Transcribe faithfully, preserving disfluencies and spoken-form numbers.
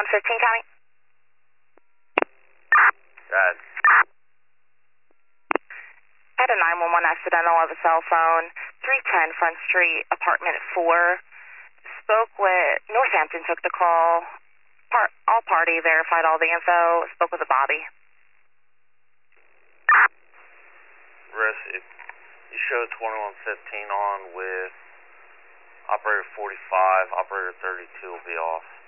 fifteen County. Dad. I had a nine one one accidental of a cell phone, three ten Front Street, apartment four. Spoke with, Northampton took the call. Part, all party verified all the info. Spoke with a Bobby. Riss, if you show twenty-one fifteen on with operator forty-five, operator thirty-two will be off.